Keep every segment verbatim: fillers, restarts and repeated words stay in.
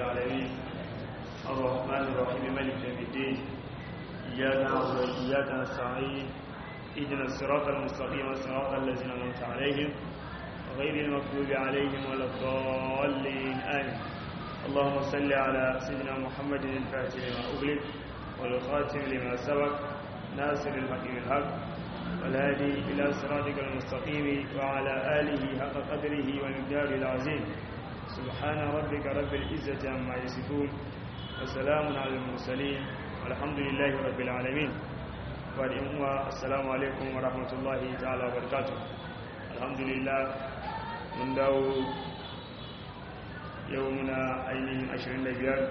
العالمين الرحمن الرحيم مالك يوم الدين إياك نعبد وإياك نستعين اهدنا الصراط المستقيم صراط الذين أنعمت عليهم غير المغضوب عليهم ولا الضالين آمين. اللهم صل على سيدنا محمد الفاتح لما أغلق والخاتم لما سبق ناصر الحق بالحق والهادي إلى صراطك المستقيم وعلى آله حق قدره ومقداره العظيم. سبحان ربك رب العزة عما يصفون وسلام على المرسلين والحمد لله رب العالمين. السلام عليكم ورحمة الله تعالى وبركاته. الحمد لله من داو يومنا أينين عشرين لبيار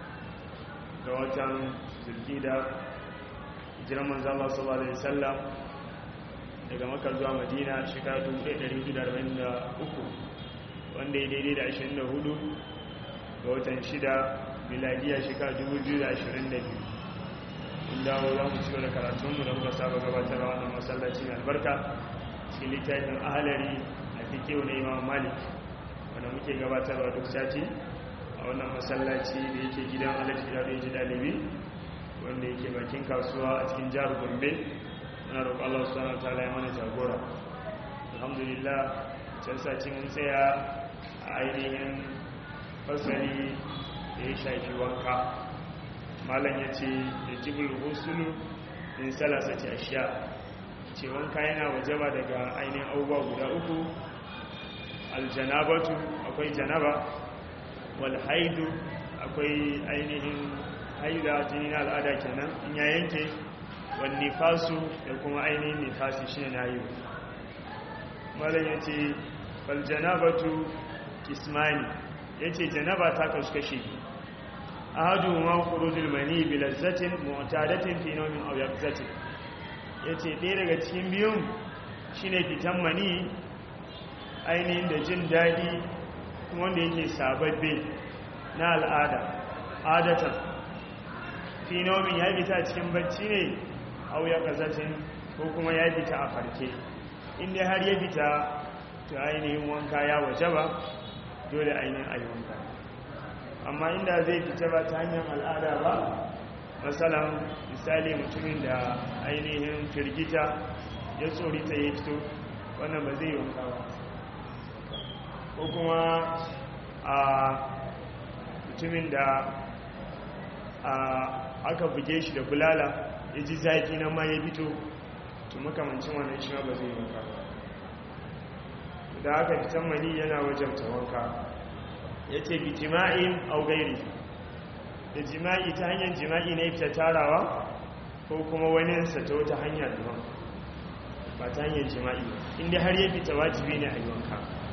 دواتان زلقيدة hijiran manzo Allah sallallahu alaihi wasallam daga Makka zuwa Madina shekara dubu ɗaya da ɗari hudu da arba'in da uku wanda ya daidai da ashirin da hudu ga watan shida miladiya shekara dubu biyu da ashirin da biyu. mun dawo za mu ci da karatunmu da muka saba gabatarwa wannan masallaci mai albarka cikin littafin ahalari a fiqh na Imam Malik wanda muke gabatarwa duk sati a wannan masallaci da yake gidan Alhaji Ado Yaji Dalibi wanda yake bakin kasuwa a cikin jihar Gombe. Muna roƙon Allah subhanahu wataala ya mana jagora. Alhamdulillah, can sace mun tsaya a ainihin fasali da ya shafi wanka. Malam ya ce da jibul husulu in salasati ashiya, ce wanka yana wajaba daga ainihin abubuwa guda uku. Aljanabatu, akwai janaba, wal haidu, akwai ainihin haida jini na al'ada kenan in ya yanke, wani nifasu da kuma ainihin nifasi shi ne na yi. malam ya ce faljanabatu kismani, ya ce janaba ta kashe a hadu ma kurujul mani bilazzatin mu'tadatin fi naumin aw yaqzatin. ya ce ɗaya daga cikin biyun shine fitan mani ainihin da jin daɗi kuma wanda yake sababbe na al'ada adatan fi nomin ya fita a cikin bacci ne au ya kazatin ko kuma ya fita a farke. inda har ya fita to ainihin wanka ya waje ba, dole ainihin ayi wanka. amma inda zai fita ba ta hanyar al'ada ba, matsalan misali mutumin da ainihin firgita ya tsorita ya fito, wannan ba zai wanka ba. ko kuma a mutumin da aka buge shi da bulala ya ji zaki na ma ya fito, to makamancin wannan shi ba zai wanka ba. da aka fitan mani yana wajen ta wanka. ya ce bi jima'in au gairi, da jima'i ta hanyar jima'i na fita tarawa ko kuma waninsa ta wata hanya daban ba ta hanyar jima'i, inda har ya fita wajibi ne a yi wanka.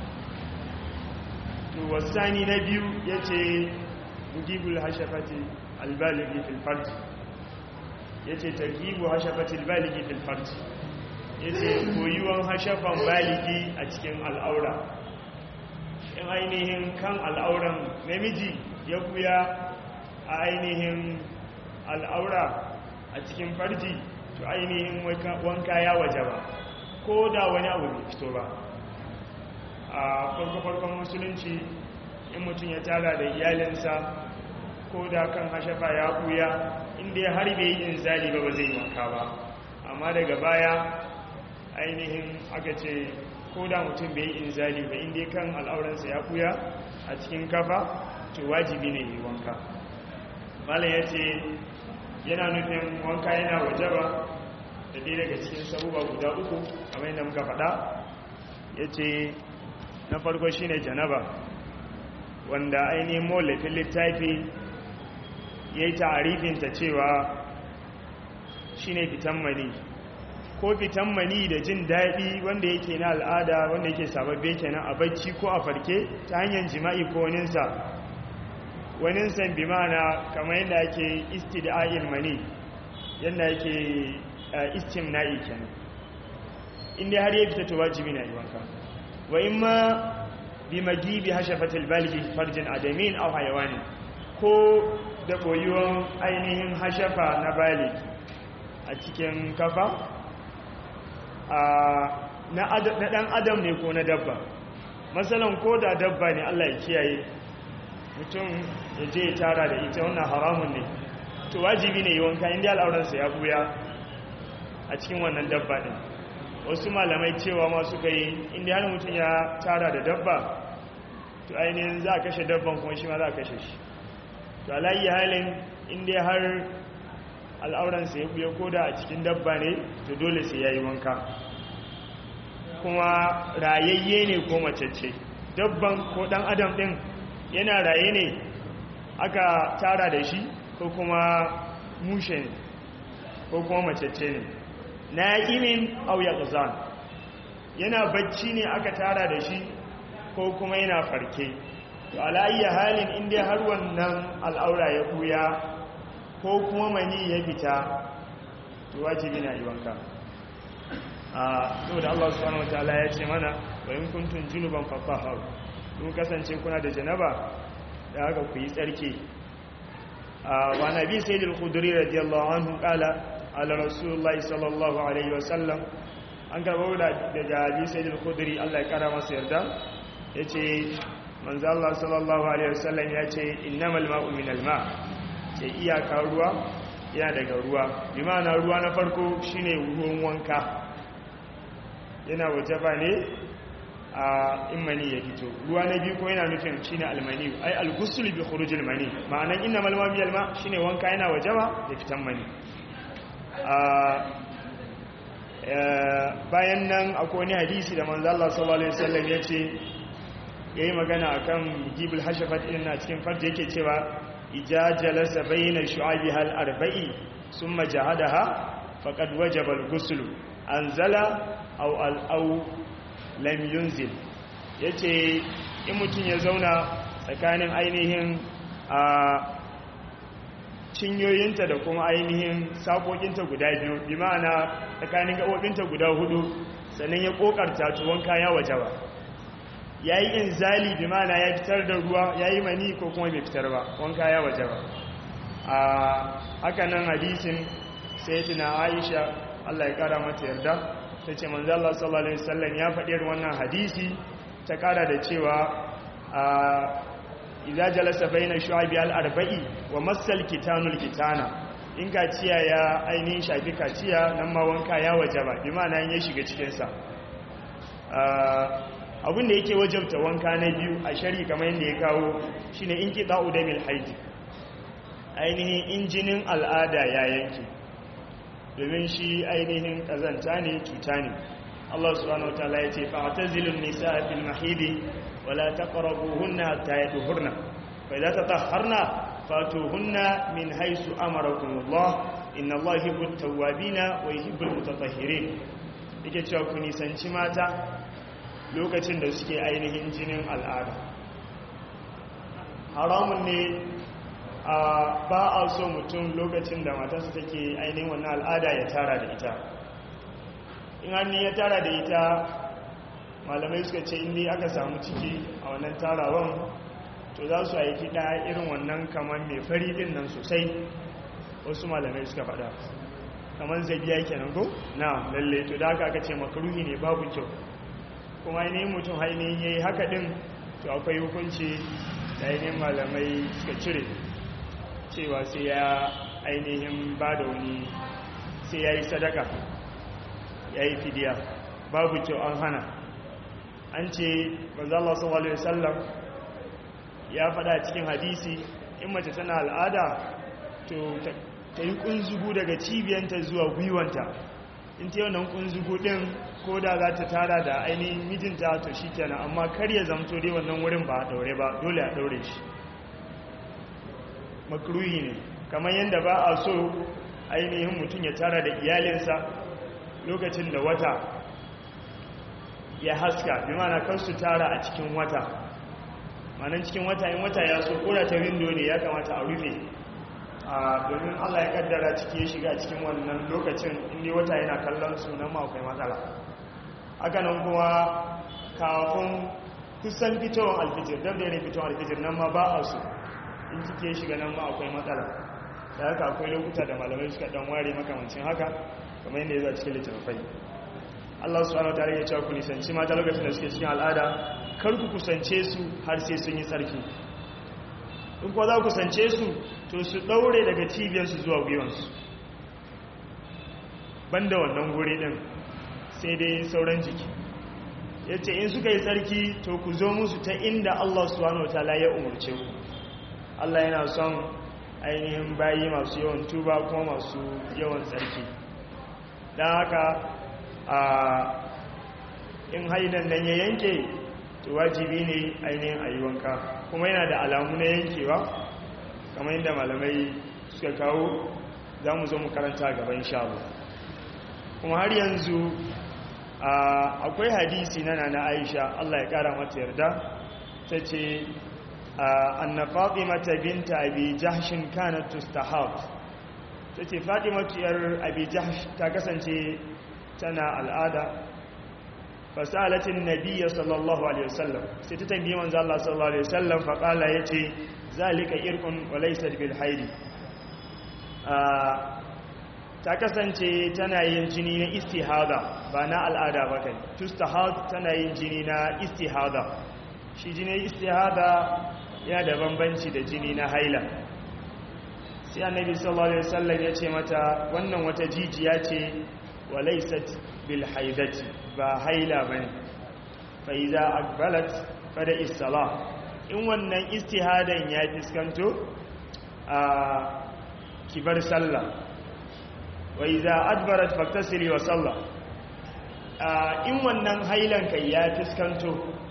to wasani na biyu ya ce mujibul hashafati albaligi fil farji, yace tarkibu hashafati albaligi fil farji, yace koyuwan hashafan baligi a cikin al'aura. in ainihin kan al'auran namiji ya kuya a ainihin al'aura a cikin farji, to ainihin wanka ya wajaba ko da wani abu bai fito ba. a farko-farkon musulunci in mutum ya tara da iyalinsa ko da kan hashafa ya kuya, inda ya harbe yi inzali ba ba zai wanka ba. amma daga baya ainihin aka ce ko da mutum bai yi inzali ba, inda kan al'auransa ya kuya a cikin kafa, to wajibi ne yi wanka. malam ya ce yana nufin wanka yana wajaba da ɗaya daga cikin sabuwa guda uku kamar yadda muka faɗa. ya ce na farko shine janaba, wanda ainihin mawallafin littafi ya yi ta'arifinta cewa shi ne fitan mani, ko fitan mani da jin daɗi wanda yake na al'ada, wanda yake sababbe kenan a bacci ko a farke ta hanyar jima'i ko waninsa. waninsan bi ma'ana kamar yadda ake istida'il mani, yadda yake istimna'i kenan, inda har ya fita to wajibi na yi wanka. wa imma bi magibi hashafatil baligi farjin adamin aw hayawanin, ko da koyuwan ainihin hashafa na baligi a cikin kafa na dan adam ne ko na dabba. masalan ko da dabba ne, Allah ya kiyaye, mutum ya je ya tara da ita wannan haramun ne to wajibi ne yi wanka inda al'auransa ya buya a cikin wannan dabba din. Wasu malamai cewa ma suka yi inda har mutum ya tara da dabba to ainihin za a kashe dabban kuma shi ma za a kashe shi. To alayi halin inda har al'auransa ya buya koda a cikin dabba ne to dole sai ya yi wanka, kuma rayayye ne ko macece, dabban ko dan adam din yana raye ne aka tara da shi ko kuma mushe ne ko kuma macece ne, na'imin aw yaqzan, yana bacci ne aka tara da shi ko kuma yana farke. To alayya halin inda har wannan al'aura ya buya ko kuma mani ya fita to wajibi na yi wanka. saboda Allah subhanahu wataala ya ce mana wa in kuntum junuban fatahharu, kun kasance kuna da janaba da haka ku yi tsarki. wa nabi sayyidul khudri radiyallahu anhu qala ala rasulullahi sallallahu alaihi wasallam, an karbo da daga nabi sayyidul khudri Allah ya kara masa yarda yace manzo Allah sallallahu alaihi wasallam yace innamal ma'u minal ma', ce iyaka ruwa yana daga ruwa, bi ma'ana ruwa na farko shine ruwan wanka, yana wajaba ne a imani ya fito. Ruwa na biyu ko yana nufin shine almani, ai al-ghusl bi khurujil mani, ma'anan innamal ma'u minal ma' shine wanka yana wajaba da fitan mani. bayan nan akwai wani hadisi da manzo Allah sallallahu alaihi wasallam yace yayi magana akan jibul hashafat ina cikin farji yake cewa ija jalasa bayna shu'abiha al-arba'i thumma jahadaha faqad wajaba al-ghusl anzala aw al-aw lam yunzil. yace in mutun ya zauna tsakanin ainihin a cinyoyinta da kuma ainihin sakokinta guda biyu, bi ma'ana tsakanin gabobinta guda hudu, sannan ya kokarta to wanka ya wajaba. yayi inzali bi ma'ana ya fitar da ruwa, yayi mani ko kuma bai fitar ba, wanka ya wajaba. a haka nan hadisin sayyidatina Aisha Allah ya kara mata yarda tace manzo Allah sallallahu alaihi wasallam ya faɗi wannan hadisi, ta kara da cewa a idza jalasa baina shu'abi al-arba'i wa massal kitanul kitana, in kaciya ya ainihin shafi kaciya nan ma wanka ya wajaba, bi ma'ana in ya shiga cikin sa. abinda yake wajabta wanka na biyu a shari kamar yadda ya kawo shine inqita'u damil haid, ainihin injinin al'ada ya yanke, domin shi ainihin kazanta ne, cuta ne. Allah subhanahu wataala ya ce fa'tazilun nisaa fil mahidi wala taqrabuhunna hatta yatuhurna fa idza tatahharna fatuhunna min haythu amarakumullah innallaha yuhibbut tawwabina wa yuhibbul mutatahhirin. yake cewa ku nisanci mata lokacin da suke ainihin jinin al'ada. haramun ne ba a so mutum lokacin da matarsa take ainihin wannan al'ada ya tara da ita. in hannu ya tara da ita, malamai suka ce inda aka samu ciki a wannan tarawan to za su aiki ɗaya irin wannan kamar mai fari ɗin nan sosai, wasu malamai suka faɗa kamar zabiya kenan ko na lalle. to da haka aka ce makaruhi ne, babu kyau. kuma ainihin mutum ainihin ya yi haka ɗin to akwai hukunci da ainihin malamai suka cire cewa sai ya ainihin ba da wani, sai ya yi sadaka, ya yi fidiya, babu kyau, an hana. an ce manzo Allah sallallahu alaihi wasallam ya faɗa cikin hadisi in mace tana al'ada to ta yi kunzugu daga cibiyanta zuwa gwiwanta. in ta yi wannan kunzugu ɗin ko da za ta tara da ainihin mijinta to shi kenan, amma kar ya zamto dai wannan wurin ba a ɗaure ba, dole a ɗaure shi. makruhi ne, kamar yadda ba a so ainihin mutum ya tara da iyalinsa lokacin da wata ya haska, bi mana kan su tara a cikin wata. manan cikin wata, in wata ya so koda ta windo ne ya kamata a rufe, domin Allah ya kaddara ciki ya shiga cikin wannan lokacin, inda wata yana kallon su nan ma akwai matsala. haka nan kuma kafin kusan fitowar alfijir, dab da yana fitowar alfijir nan ma ba a so, in ciki ya shiga nan ma akwai matsala. da haka akwai lokuta da malamai suka dan ware makamancin haka, kamar yadda ya za cikin littattafai. Allah subhanahu wa ta'ala ya ce ku nisanci mata lokacin da suke cikin al'ada, kar ku kusance su har sai sun yi tsarki. in kuwa za ku kusance su to su daure daga cibiyarsu zuwa gwiwansu banda wannan guri din sai dai sauran jiki yace in suka yi tsarki to ku zo musu ta inda Allah subhanahu wataala ya umurce ku Allah yana son ainihin bayi masu yawan tuba kuma masu yawan tsarki dan haka a in haidan nan ya yanke to wajibi ne ainihin ayi wanka kuma yana da alamu na yankewa kamar yadda malamai suka kawo za mu zo mu karanta gaban insha Allah kuma har yanzu akwai hadisi na nana Aisha Allah ya kara mata yarda tace anna Fatimata binta Abi Jahsh kanat tustahab tace Fatima yar Abi Jahsh ta kasance tana al'ada fasalatin nabiyyi sallallahu alaihi wasallam sai ta tambaye manzo Allah sallallahu alaihi wasallam fa qala yace zalika irqun wa laysa bil haidi ta kasance tana yin jini na istihada ba na al'ada ba kai tustahad tana yin jini na istihada shi jini istihada ya da bambanci da jini na haila sai annabi sallallahu alaihi wasallam ya ce mata wannan wata jijiya ce wa laysat bil haidati ba haila bane fa iza aqbalat fada is-salah in wannan istihadan ya fiskanto a kibar sallah wa iza adbarat faktasili wa salla in wannan hailan kai ya fiskanto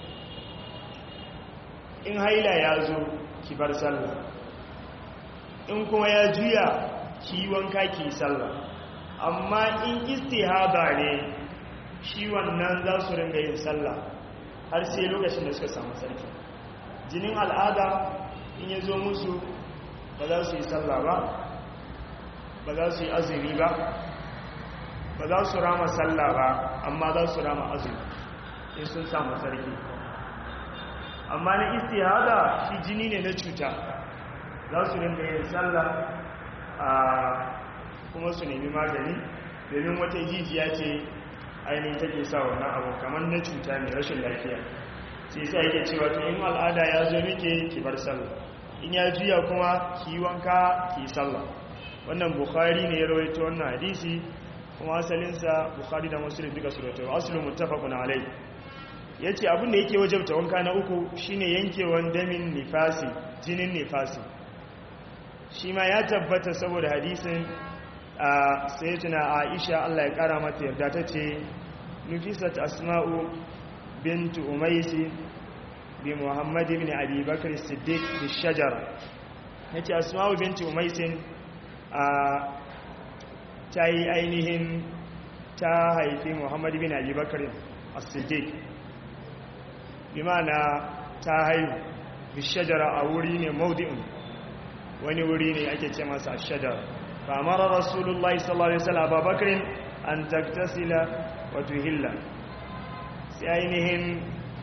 in haila ya zo ki bar sallah in kuma ya juya ki wanka ki sallah amma in istihaba ne shi wannan za su ringa yin sallah har sai lokacin da suka samu sarki jinin al'ada in ya zo musu ba za su yi sallah ba ba za su yi azumi ba ba za su rama sallah ba amma za su rama azumi in sun samu sarki amma na istihada shi jini ne na cuta za su rinka yin sallah a kuma su nemi magani domin wata jijiya ce ainihin take sa wannan abu kamar na cuta ne rashin lafiya sai sai yake cewa to in al'ada ya zo mike ki bar sallah in ya juya kuma ki wanka ki sallah wannan bukhari ne ya rawaito wannan hadisi kuma asalinsa bukhari da muslim duka su rawaito aslu muttafaqun alai yace abin da yake wajabta wanka na uku shine yankewan damin nifasi jinin nifasi shi ma ya tabbata saboda hadisin a sayyidina Aisha Allah ya kara mata yarda tace nufisat asma'u bint umays bi muhammad ibn abi bakr as-siddiq bi shajara yace asma'u bint umays a ta yi ainihin ta haifi muhammadu bin abubakar as-siddiq bi ma'ana ta haihu bishajara a wuri ne maudi'un wani wuri ne ake ce masa ashajara fa mara rasulullahi sallallahu alaihi wasallam abubakar an taktasila wa tuhilla sai ainihin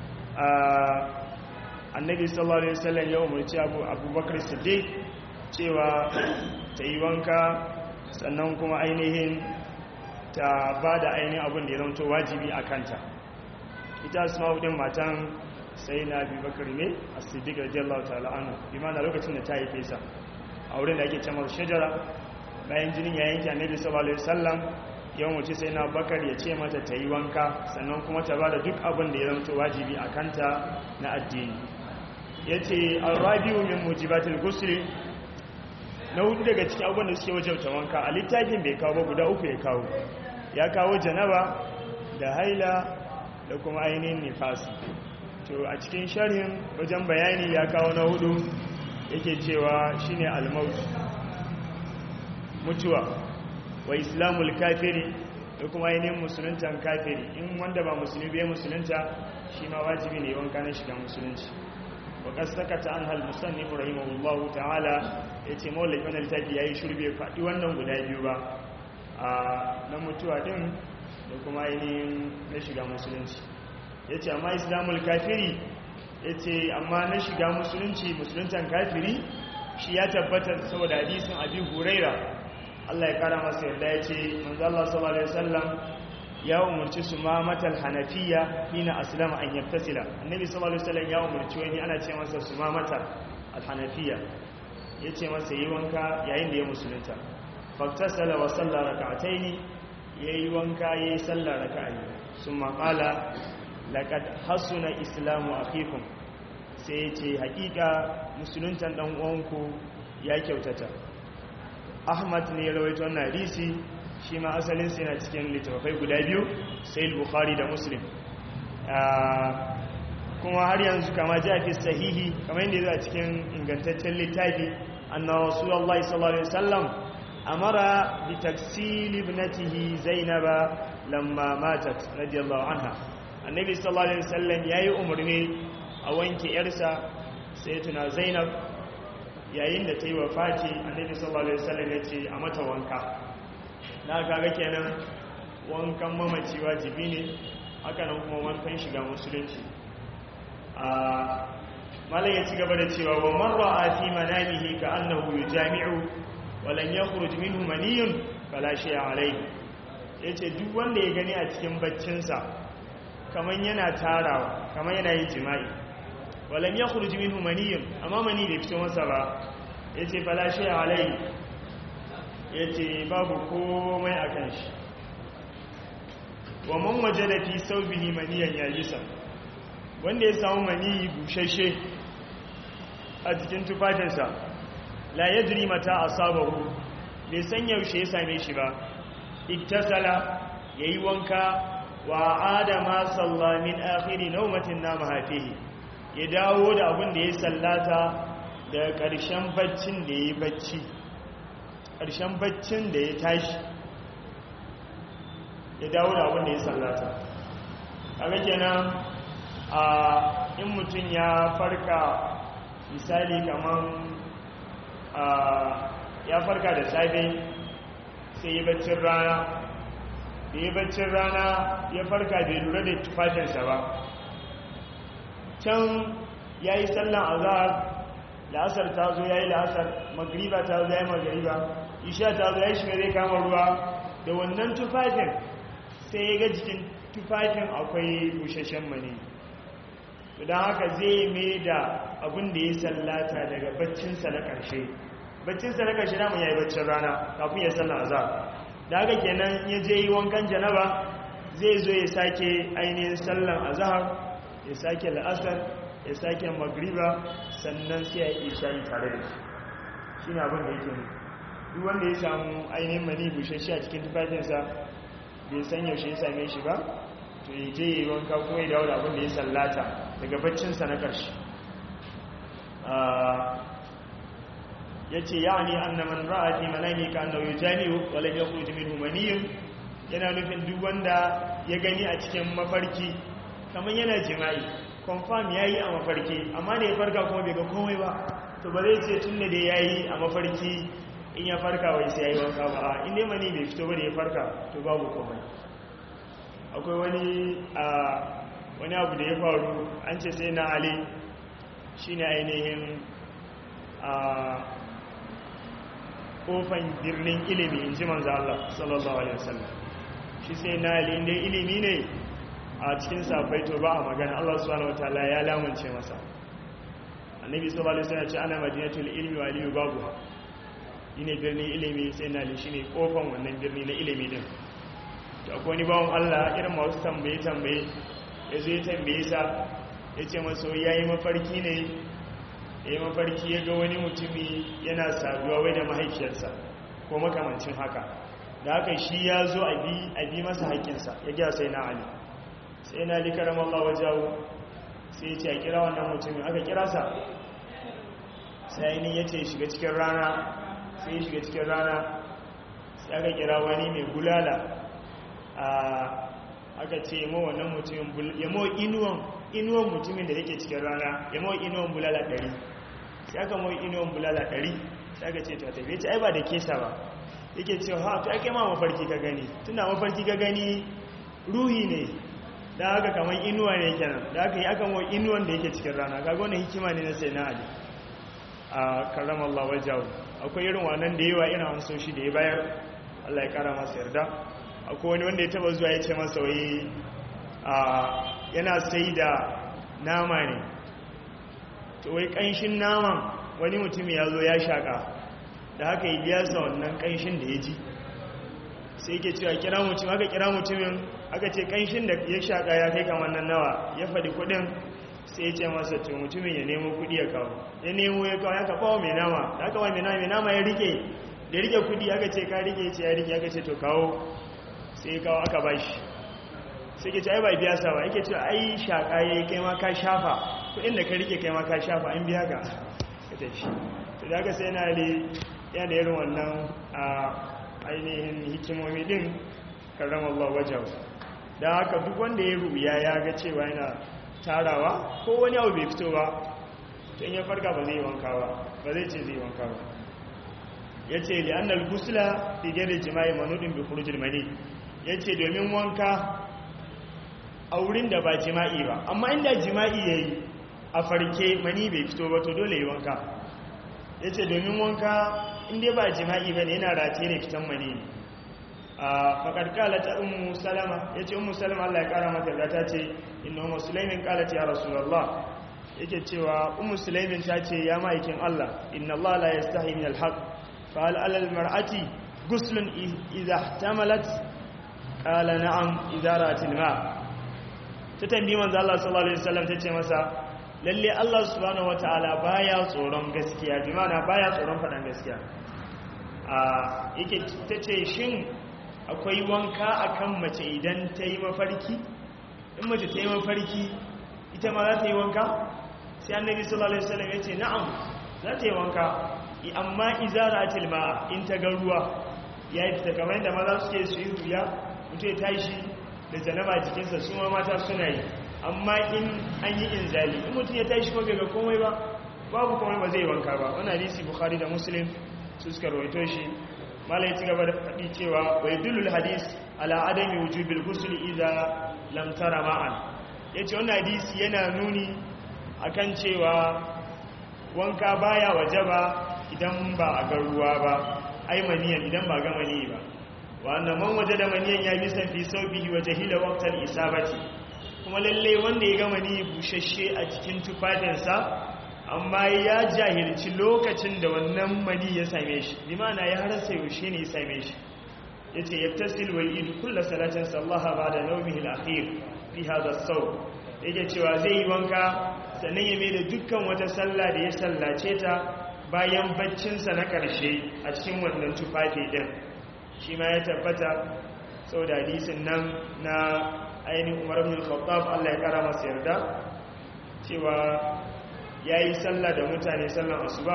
annabi sallallahu alaihi wasallam ya umarci abubakar as-siddiq cewa ta yi wanka sannan kuma ainihin ta ba da ainihin abin da ya zanto wajibi a kanta ita asma'u din matan sai na abubakar ne a siddiq radiyallahu ta'ala anhu bi ma'ana lokacin da ta yi fesa a wurin da ake cewa shajara bayan jinin ya yanke annabi sallallahu alaihi wasallam ya umarci sai na abubakar ya ce mata ta yi wanka sannan kuma ta ba da duk abin da ya zanto wajibi a kanta na addini yace ar-rabiu min mujibatil ghusl na hudu daga cikin abubuwan da suke wajauta wanka a littafin bai kawo ba guda uku ya kawo ya kawo janaba da haila da kuma ainihin nifasi to a cikin sharhin wajen bayani ya kawo na hudu yake cewa shine al-maut mutuwa wa islamul kafiri da kuma ainihin musuluntan kafiri in wanda ba musulmi bai musulunta shi ma wajibi ne wanka na shiga musulunci وقد سكت عنها المصنف رحمه الله تعالى yace mawallafin wannan littafi yayi shurbe fadi wannan guda biyu ba a na mutuwa din da kuma ainihin na shiga musulunci yace amma islamul kafiri yace amma na shiga musulunci musuluntan kafiri shi ya tabbata saboda hadisin Abi Huraira Allah ya kara masa yarda yace manzo Allah sallallahu alaihi wasallam ya umarci su ma matal hanafiya hina aslama an yaktasila annabi sallallahu alaihi wasallam ya umarci wani ana ce masa su ma mata al-hanafiya yace masa yi wanka yayin da ya musulunta faktasala wa salla rak'ataini yayi wanka yayi sallah raka'a summa qala laqad hasuna islamu akhikum sai yace hakika musuluntan dan uwanku ya kyautata. Ahmad ne ya rawaito wannan hadisi shi ma asalin sa yana cikin littafai guda biyu sai al-Bukhari da Muslim. Kuma har yanzu kama ji a fi sahihi kamar yadda ya cikin ingantaccen littafi anna Rasulullahi sallallahu alaihi wasallam amara bi taksil ibnatihi Zainaba lamma matat radiyallahu anha. Annabi sallallahu alaihi wasallam yayi umarni a wanke yarsa sai tuna Zainab yayin da ta yi wafati. Annabi sallallahu alaihi wasallam ya ce a mata wanka. Na kaga kenan wankan mamaci wajibi ne, haka nan kuma wankan shiga musulunci. a malai ya ci gaba da cewa wa marra fi manamihi ka annahu yujami'u wa lan yakhruj minhu maniyun fala shay'a alayhi. Yace duk wanda ya gani a cikin baccin sa kaman yana tarawa kaman yana yin jima'i wa lan yakhruj minhu maniyun amma mani bai fito masa ba, yace fala shay'a alayhi, yace babu komai akan shi. wa man wajada fi sawbihi maniyan yajisa, wanda ya samu mani bushashe a cikin tufafinsa la yadri mata asabahu, bai san yaushe ya same shi ba, iktasala yayi wanka wa adama salla min akhiri nawmatin namaha fihi, ya dawo da abin da ya sallata daga ƙarshen baccin da yayi bacci, ƙarshen baccin da ya tashi ya dawo da abin da ya sallata. kaga kenan a in mutum ya farka misali kaman ya farka da safe sai yi baccin rana, da yi baccin rana ya farka bai lura da tufafinsa ba, can ya yi sallan azhar, la'asar ta zo ya yi la'asar, magriba ta zo ya yi magriba, isha ta zo ya shiga zai kama ruwa da wannan tufafin sai ya ga jikin tufafin akwai bushashen mani, don haka zai mai da abin da ya sallata daga baccinsa na ƙarshe. Baccinsa na ƙarshe namun ya yi baccin rana kafin ya sallan azhar, da haka kenan ya je yi wankan janaba zai zo ya sake ainihin sallan azhar, ya sake la'asar, ya sake magriba, sannan sai ya yi isha'i tare da shi. shi ne abin da yake ne. Duk wanda ya samu ainihin mani bushashe a cikin tufafinsa bai san yaushe ya same shi ba, to ya je yi wanka kuma ya dawo da abin da ya sallata daga baccinsa na ƙarshe. ya ce ya ne annaman ra'a fi manami ka annahu yujami'u wa lam yakhruj minhu maniyyun, yana nufin duk wanda ya gani a cikin mafarki kamar yana jima'i, confirm yayi a mafarki amma da ya farka kuma bai ga komai ba, to ba zai ce tunda da yayi a mafarki in ya farka wai sai yayi wanka ba. In dai mani bai fito ba da ya farka to babu komai. Akwai wani a wani abu da ya faru, an ce sai na Ali shine ainihin a kofan birnin ilimi in ji manzo Allah sallallahu alaihi wasallam. Shi sai na Ali inda ilimi ne a cikin safai to ba a magana, Allah subhanahu wataala ya lamunce masa. Annabi sallallahu alaihi wasallam ya ce ana madinatul ilmi wa aliyu babuha, ne birnin ilimi, sai na Ali shine kofan wannan birni na ilimi din. To akwai wani bawon Allah irin masu tambaye tambaye ya zo ya tambaye sa, ya ce masa yayi mafarki ne, ya mafarki ya ga wani mutumi yana saduwa wai da mahaifiyarsa ko makamancin haka, da haka shi ya zo a bi masa haƙƙinsa, ya gya sai na Ali. Sai na Ali karamallahu wajahu sai ya ce a kira wannan mutumin, aka kira sa, sai ni ya ce shiga cikin rana, sai ya shiga cikin rana, sai aka kira wani mai bulala, aka ce ma wannan mutumin ya mawa inuwan mutumin da yake cikin rana, ya mawa inuwan bulala ɗari. Sai aka mawa inuwan bulala ɗari, sai aka ce ta tafiye ce ai ba da kesa ba, yake ce ha to ake ma mafarki ka gani, tunda mafarki ka gani ruhi ne, da haka kamar inuwa ne kenan, da haka yi aka mawa inuwan da yake cikin rana. Kaga wannan hikima ne na sai na Ali a karramallahu wajahu. Akwai irin wannan da yawa ina amso shi da ya bayar, Allah ya kara masa yarda. Akwai wani wanda ya taba zuwa ya ce masa wai yana sai da nama ne, to wai kanshin naman wani mutum ya zo ya shaka da haka yi biya sa wannan kanshin da ya ji sai ke cewa kira mutum aka kira mutumin aka ce kanshin da ya shaka ya kai kamar nan nawa ya faɗi kudin sai ya ce masa to mutumin ya nemo kudi ya kawo ya nemo ya kawo ya kawo mai nama da aka wa mai nama mai nama ya rike da rike kudi aka ce ka rike ce ya rike aka ce to kawo sai ya kawo aka bashi sai ke ce ai ba biya sa ba yake ce ai shaka ya kai ma ka shafa kudin da ka rike kai ma ka shafa an biya ka ka tafi to da aka sai na ali yana da irin wannan a ainihin hikimomi din karrama Allah wajen da haka duk wanda ya ruya ya ga cewa yana tarawa ko wani abu bai fito ba to in ya farka ba zai wanka ba ba zai ce zai wanka ba ya ce li annal gusla fi ghairi jima'i manudin bi khurujil mani ya ce domin wanka a wurin da ba jima'i ba amma inda jima'i yayi a farke mani bai fito ba to dole yi wanka ya ce domin wanka inda ba jima'i ba ne yana rataye ne fitan mani a fakarkala ta ummu salama ya ce ummu salama Allah ya kara mata da ta ce inna ummu sulaimin kalat ya rasulallah yake cewa ummu sulaimin ta ce ya ma'aikin Allah inna Allah la yastahi min alhaq fa hal ala almar'ati ghuslun idha ihtamalat qala na'am idha ra'at alma ta tambayi manzo Allah sallallahu alaihi wasallam ta ce masa lalle Allah subhanahu wataala baya tsoron gaskiya bi ma'ana baya tsoron faɗan gaskiya a yake tace shin akwai wanka akan mace idan ta yi mafarki in mace ta yi mafarki ita ma za ta yi wanka sai annabi sallallahu alaihi wasallam ya ce na'am za ta yi wanka amma izaratil ma'a in ta ga ruwa ya yi fita kamar yadda maza suke su yi ruya mutum ya tashi da janaba jikinsa su ma mata suna yi amma in an yi inzali in mutum ya tashi kuma ga komai ba babu komai ba zai wanka ba wannan hadisi bukhari da muslim su suka rawaito shi malai ci gaba da faɗi cewa wai dulul hadis ala adami wujubil ghusl idza lam tara ma'an yace wannan hadisi yana nuni akan cewa wanka baya wajaba idan ba a ga ruwa ba ai maniyan idan ba ga mani ba wannan man wajada maniyan ya bisan fi saubihi wa jahila waqtal isabati kuma lalle wanda ya gama ni bushashe a cikin tufafinsa amma ya jahilci lokacin da wannan mani ya same shi limana ya harasa yaushe ne ya same shi yace yattasil wal id kullu salatin sallaha ba'da nawmihi al-akhir fi hadha as-sawm yake cewa zai yi wanka sannan ya mai da dukkan wata sallah da ya sallace ta bayan baccin sa na karshe a cikin wannan tufafi din shi ma ya tabbata saboda hadisin nan na ainihin umar ibn al-khattab Allah ya kara masa yarda cewa yayi sallah da mutane sallan asuba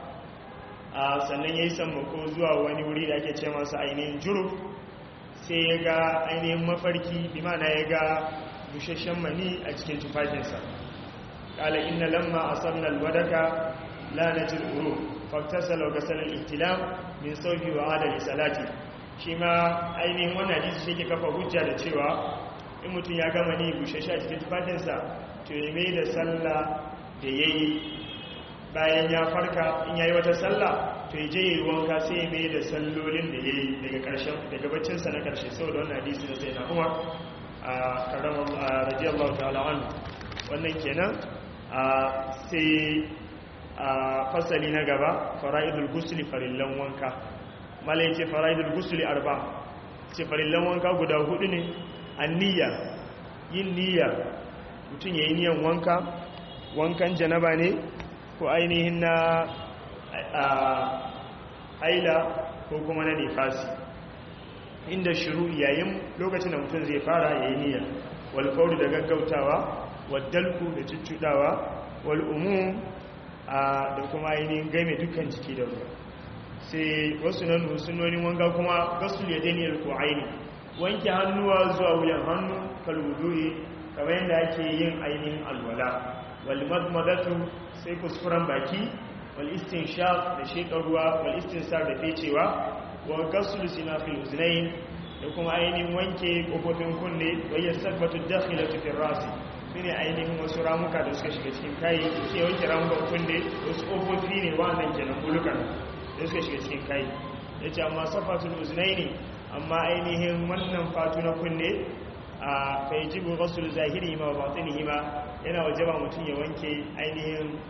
a sannan yayi sammako zuwa wani wuri da ake ce masa ainihin juruf sai ya ga ainihin mafarki bi ma'ana ya ga bushashen mani a cikin tufafinsa qala inna lamma asabna al-wadaka la najid uru faktasala wa gasala al-ihtilam min sawbi wa adali salati shi ma ainihin wannan hadisi shi ke kafa hujja da cewa in mutum ya gama ni bushashe a cikin tufafinsa to ya mai da sallah da ya yi bayan ya farka in ya yi wata sallah to ya je ya yi wanka sai ya mai da sallolin da ya yi daga ƙarshen daga baccinsa na ƙarshe sau da wannan hadisi na sai na kuma a karamar radiyallahu ta'ala anhu wannan kenan sai a fasali na gaba fara'idul gusli farillan wanka malai ce fara'idul gusli arba ce farillan wanka guda hudu ne anniya yin niyya mutum ya yi niyan wanka wankan janaba ne ko ainihin na haila ko kuma na nifasi inda shiru yayin lokacin da mutum zai fara ya yi niyya walfauri da gaggautawa waddalku da cuccudawa wal'umu da kuma ainihin game dukkan jiki da ruwa sai wasu nan husunonin wanga kuma gasul ya daniyar ko aini wanke hannuwa zuwa wuyan hannu kalwudu'i kamar yadda ake yin ainihin alwala wal madmadatu sai kuskuren baki wal istinshaq da shekar ruwa wal istinsar da fecewa wa ghusl sinafil uznayn da kuma ainihin wanke kofofin kunne wa yasabbatu dakhilatu fi rasi shine ainihin wasu ramuka da suka shiga cikin kai ke wanke ramukan kunne wasu kofofi ne wannan kenan bulukan da suka shiga cikin kai yace amma safatul uznayn amma ainihin wannan fatu na kunne a fayajibu ghusl zahirihi ma batinihi ma yana wajaba mutum ya wanke ainihin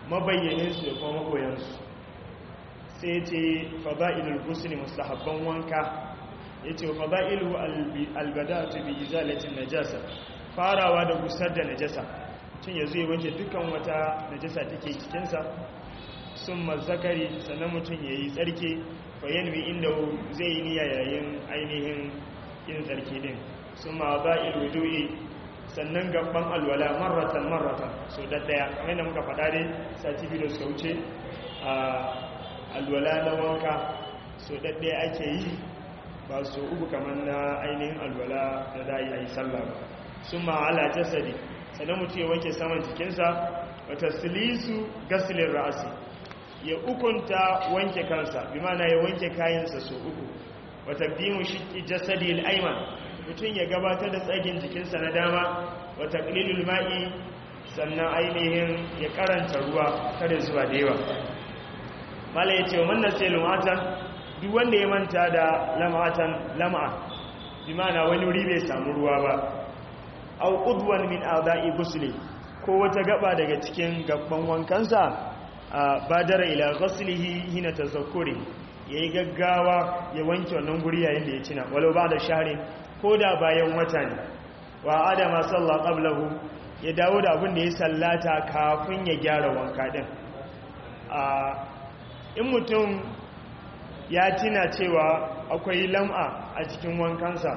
mabayyaninsu da kuma makoyansu. sai ce fada'ilul ghusl mustahabban wanka yace fada'ilu albada'atu bi izalatin najasa, farawa da gusar da najasa, tun yazo ya wanke dukkan wata najasa take cikin sa. summa zakari, sannan mutun yayi tsarki fa yanwi inda zai yi niyya yayin ainihin yin tsarki din. summa ba'il wudu'i, sannan gaban alwala marratan marratan so da daya kamar da muka faɗa dai sati biyu da suka wuce a alwala na wanka so da daya ake yi ba so uku kamar na ainihin alwala da za a yi sallah ba. summa ala jasadi, sannan mutum ya wanke saman jikinsa. wata silisu gasilin ra'asi, ya ukunta wanke kansa, bi mana ya wanke kayansa so uku. wata biyu shi jasadi al'aiman, mutum ya gabatar da tsagin jikinsa na dama. wata ƙililul ma'i, sannan ainihin ya karanta ruwa kada zuwa da yawa. mala ya ce wa manna sai lumatan, duk wanda ya manta da lamatan lama'a, bi mana wani wuri bai samu ruwa ba. au udwan min a'da'i ghusli, ko wata gaba daga cikin gaban wankansa, a badara ila ghuslihi hina tazakkuri, yayi gaggawa ya wanke wannan guri yayin da ya cina, walau ba da shahri, ko da bayan wata ne. wa adama salla qablahu, ya dawo da abin da ya sallata kafin ya gyara wanka din. a in mutum ya tina cewa akwai lam'a a cikin wankansa,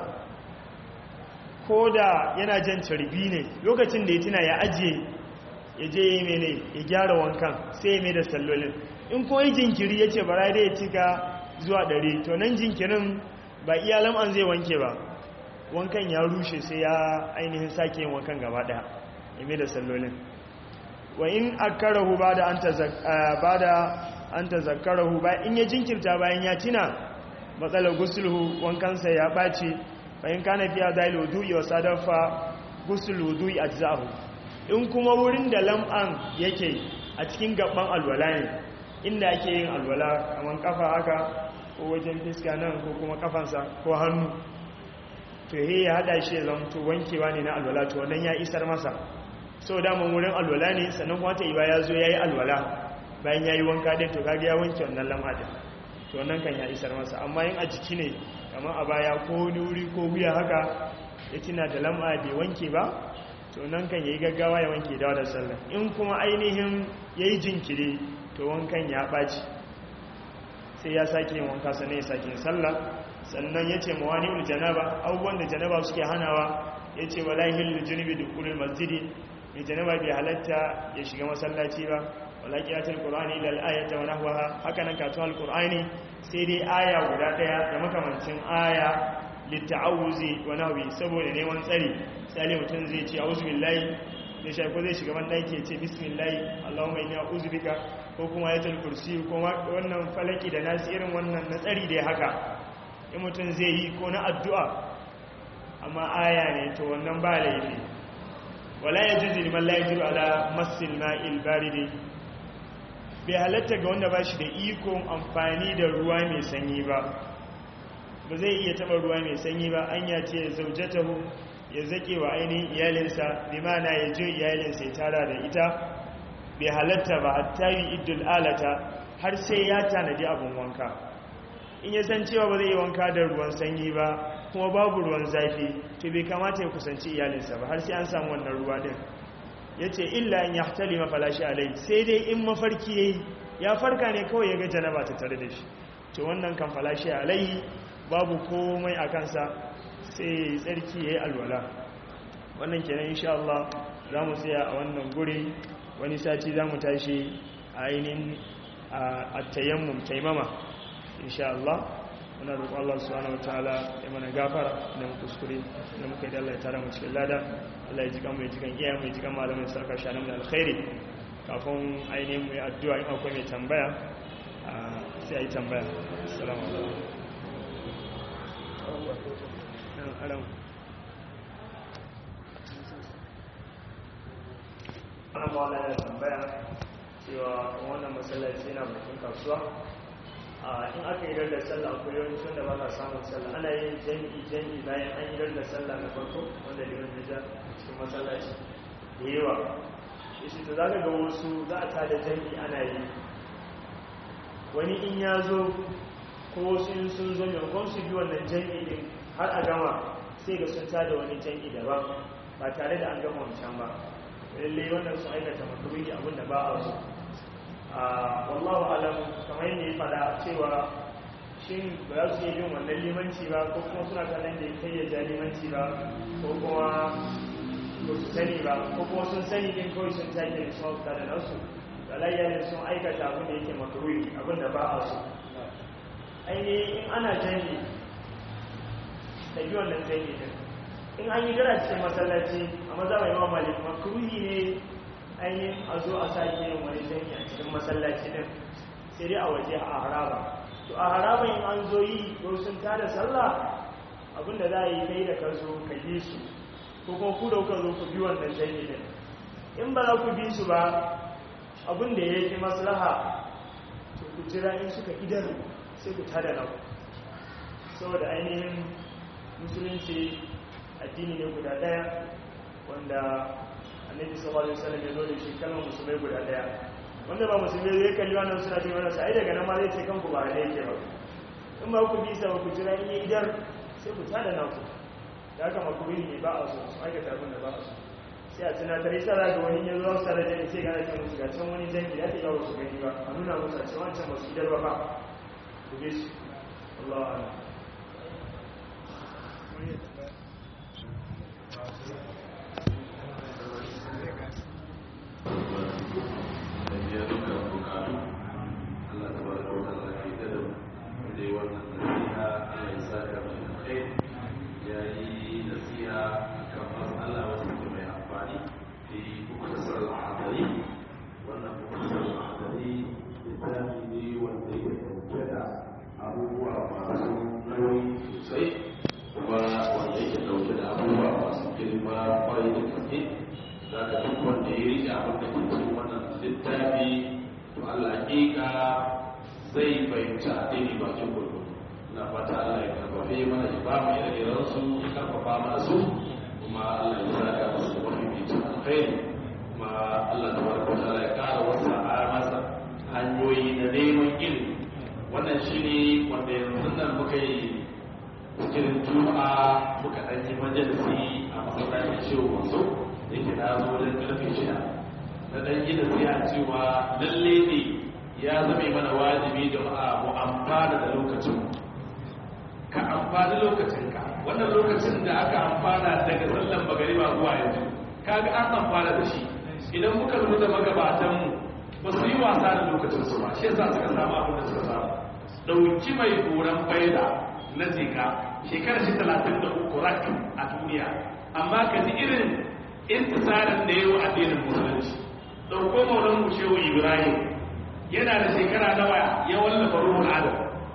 ko da yana jan carbi ne, lokacin da ya tina ya ajiye ya je yi mene ya gyara wankan sai ya mai da sallolin. in ko yi jinkiri ya ce bara da ya cika zuwa ɗari, to nan jinkirin ba iya lam'an zai wanke ba, wankan ya rushe sai ya ainihin sake yin wankan gaba ɗaya ya mai da sallolin. wa in akarahu ba da an ta zakarahu ba, in ya jinkirta bayan ya tina matsalar gusulhu wankansa ya ɓaci. bayan kana fiya zai wudu'i wa sadafa gusul wudu'i ajza'u, in kuma wurin da lam'an yake a cikin gaban alwala ne, inda ake yin alwala kamar kafa haka ko wajen fiska nan ko kuma kafansa ko hannu, to he ya hada shi ya zamto wankewa ne na alwala, to wannan ya isar masa. so daman wurin alwala ne, sannan kuma ta iba ya zo ya yi alwala bayan ya yi wanka ɗin, to kage ya wanke wannan lam'a ɗin, to wannan kan ya isar masa. amma yin a jiki ne kamar a baya ko wuri ko wuya haka ya tina da lam'a bai wanke ba, to nan kan ya yi gaggawa ya wanke dawa da sallah. in kuma ainihin ya yi jinkiri, to wankan ya ɓaci sai ya sake yin wanka sannan ya sake yin sallah. sannan ya ce mawani ul janaba, abubuwan da janaba suke hanawa, ya ce wala hillu junubi dukulul masjidi, mai janaba bai halatta ya shiga masallaci ba. wala qiratul qur'ani ila al-ayati wa nahwaha, haka nan karatun al-qur'ani sai dai aya guda daya da makamancin aya litta'awuzi wa nahwi, saboda neman tsari. sai mutum zai ce a'udhu billahi, da shi ko zai shiga banda yake ce bismillah allahumma inni a'udhu bika, ko kuma ayatul kursi ko wannan falaki da nasi, irin wannan na tsari da haka in mutum zai yi, ko na addu'a amma aya ne, to wannan ba laifi. wala yajuzu liman la yajiru ala massil ma'il baridi, bai halatta ga wanda ba shi da ikon amfani da ruwa mai sanyi ba, ba zai iya taba ruwa mai sanyi ba. an ya ce zaujatahu, ya zake wa ainihin iyalinsa, bi mana ya je iyalinsa ya tara da ita, bai halatta ba hatta yi iddul alata, har sai ya tanadi abin wanka. in ya san cewa ba zai yi wanka da ruwan sanyi ba kuma babu ruwan zafi, to bai kamata ya kusanci iyalinsa ba har sai an samu wannan ruwa din. ya ce illa in ya hatali mafalashi alai, sai dai in mafarki ya yi, ya farka ne kawai ya ga janaba ta tare da shi, to wannan kan falashi alai babu komai a kansa, sai ya yi tsarki ya yi alwala. wannan kenan insha Allah za mu tsaya a wannan guri, wani sati za mu tashi a ainihin a tayammum taimama insha Allah. muna roƙon Allah subhanahu wataala ya mana gafara da mu kuskure da muka yi da Allah ya tara mu cikin lada. Allah ya jikan mu ya jikan iyayen mu ya jikan malamin sarkar shanan da alkhairi. kafin ainihin mu yi addu'a in akwai mai tambaya sai a yi tambaya. assalamu alaikum. ana mawala ya tambaya cewa wannan masallaci yana bakin kasuwa, in aka yi da sallah akwai yawancin da ba na samun sallah, ana yin jami'i jami'i bayan an yi da sallah na farko wanda liman da ja cikin masallaci da yawa, yace to zaka ga wasu za a tada jami'i ana yi wani in ya zo ko wasu in sun zo yankon su bi wannan jami'i din har a gama sai ga sun tada wani jami'i daban ba tare da an gama wancan ba lalle wannan sun aikata makruhi abin da ba a so a wallahu alam kamar yadda ya fada cewa shin ba za su yi bin wannan limanci ba ko kuma suna kallon da ya kai ya ja limanci ba ko kuma ba su sani ba ko kuma sun sani din kawai sun take da sun hauka da nasu alayyar sun aikata abin da yake makruhi abin da ba a so ainihin in ana jami da yi wannan jami din in an yi gara cikin masallaci a maza mai mamali makruhi ne ainihin a zo a sake yin wani jami a cikin masallaci din sai dai a waje a haraba to a haraba in an zo yi ko sun tada sallah abinda za a yi kai da ka zo ka yi su ko kuma ku da kuka zo ku bi wannan jami din in ba za ku bi su ba abinda ya yi maslaha to ku jira in suka idar sai ku tada nan saboda ainihin musulunci addini ne guda daya wanda annabi sallallahu alaihi wasallam ya zo da shi kalmar musulmai guda daya wanda ba musulmai zai kalli wannan suna ce mana sai daga nan ma zai ce kanku ba ne yake ba in ba ku bi sa ku jira in yi idar sai ku tada nan ku da haka makuri ne ba a so su aikata abin da ba a so sai a tunatar isa za ga wani yanzu wasu tare da sai gana ce musu ga can wani jangi ya ta yawo su gani ba a nuna musu a cewa wancan masu idar ba ba ku bi su Allah ala zai fahimci addini bakin gurgudu na fata Allah ya karfafe mana ya ba mu ire-iren su ya karfafa mana su kuma Allah ya saka musu da mafi bitin alkhairi kuma Allah ta barka ta ya kara wasa a masa hanyoyi na neman ilimi wannan shine wanda yanzu nan muka yi cikin juma'a muka ɗan yi majalisi a masallacin shehu masu yake na zo wajen karfe shida na ɗan yi nasiha cewa lalle ne ya zame mana wajibi jama'a mu amfana da lokacin ka amfani lokacinka wannan lokacin da aka amfana daga sallan magariba zuwa yanzu kaga an amfana da shi idan muka lura da magabatan mu ba su yi wasa da lokacin su ba shi yasa suka samu abin da suka samu dauki mai goran faida na zika shekarar shi talatin da uku rak a duniya amma ka ji irin intisarin da yayi wa addinin musulunci dauko maulan mu shehu Ibrahim yana da shekara nawa ya wallafa ruhul adam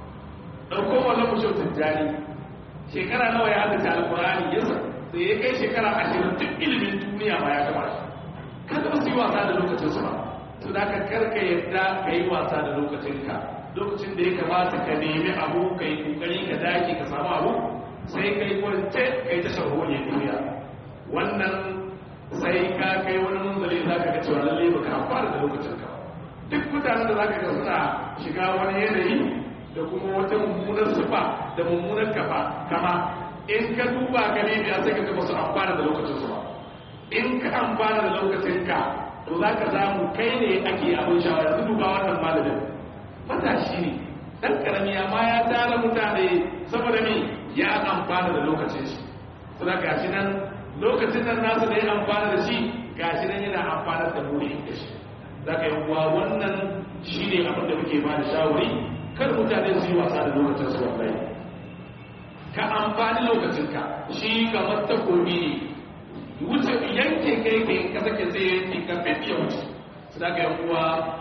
dauko wannan mushau tijjani shekara nawa ya haddace alqur'ani yasa sai ya kai shekara ashirin duk ilimin duniya ba ya gama shi kada ba su yi wasa da lokacin su ba to da ka karka yadda ka yi wasa da lokacin ka lokacin da ya kamata ka nemi abu ka yi kokari ka dage ka samu abu sai ka yi kwance ka yi tashar holiyar duniya wannan sai ka kai wani munzali za ka ga cewa lallai ba ka amfana da lokacin ka duk mutanen da za ka ga suna shiga wani yanayi da kuma wata mummunar sufa da mummunar kafa kama in ka duba ka ne biya sai ka ga su amfana da lokacin su ba in ka amfana da lokacin ka to za ka samu kai ne ake abin shawara su duba wannan malamin matashi ne dan karami amma ya tara mutane saboda ne ya amfana da lokacin shi suna gashi nan lokacin nan nasu da ya amfana da shi gashi nan yana amfana da mu da shi za ka yi kuwa wannan shi ne abin da muke ba da shawari kar mutane su yi wasa da lokacin su wallahi ka amfani lokacinka shi kamar takobi ne wuce yanke kai kai ka sake sai yanke ka fiye wuce su da ka yi kuwa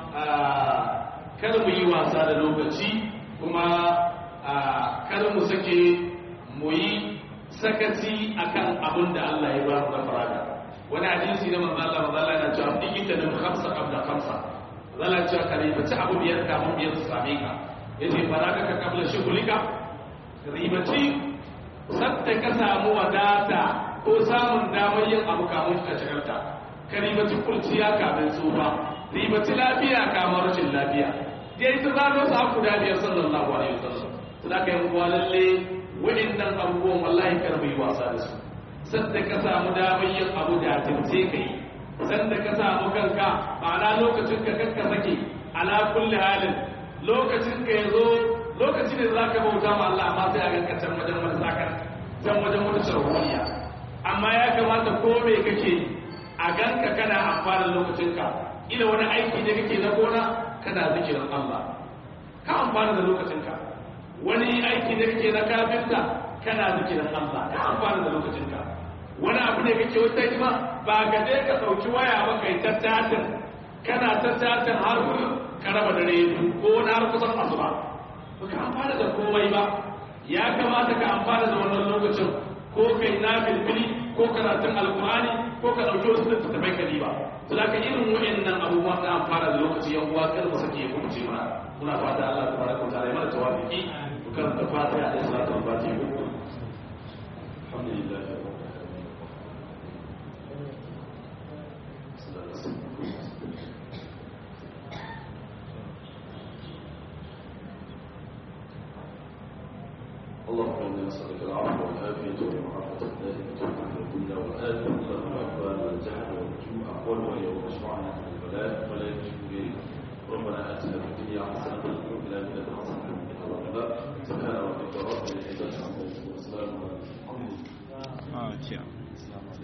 kar mu yi wasa da lokaci kuma kar mu sake mu yi sakaci akan abin da Allah ya ba mu da faraga wani hadisi na manzo Allah manzo Allah yana cewa dikita da khamsa qabla khamsa zalla cewa kare bace abu biyar ka mun biyar su same ka yace faraga ka qabla shughulika ribaci sadda ka samu wadata ko samun damar yin abu kamun ka shagalta ka ribaci kurciya kamin tsufa ribaci lafiya kamar rashin lafiya ya yi ta zano su haku da biyar sallallahu alaihi wasallam su da ka yi kuwa lalle wa'innan abubuwan wallahi kar mu yi wasa da su sanda ka samu damar yin abu da tince ka yi sanda ka samu kanka ma'ana lokacin ka kanka sake ala kulli halin lokacin ka yazo lokacin da zaka bauta ma Allah amma sai a ganka can wajen wani sakar can wajen wani sharholiya amma ya kamata ko me kake a ganka kana amfana lokacin ka ila wani aiki da kake na gona kana zikirin Allah ka amfana da lokacin ka wani aiki da kake na kafinta kana zikirin Allah ka amfana da lokacin ka wani abu ne kake wata hidima ba ka je ka dauki waya ba kai tattatin kana tattatin har ka raba da redu ko wani har kusan asuba ba ka amfana da komai ba ya kamata ka amfana da wannan lokacin ko kai na bilbili ko karatun alkur'ani ko ka dauki wasu littattafai ka ba to da ka irin wa'annan abubuwa na amfana da lokaci yan uwa kar mu sake ku ce mana muna fata Allah tabaraka wa ta'ala ya mana tawafiki ku karanta fatiha da salatul fatiha alhamdulillah اللهم انا نسالك العفو والعافيه والمعافاه الدائمه في الدنيا والاخره اللهم اكبر والجهل والجوع والوعي واشفعنا من البلاء ولا يكشف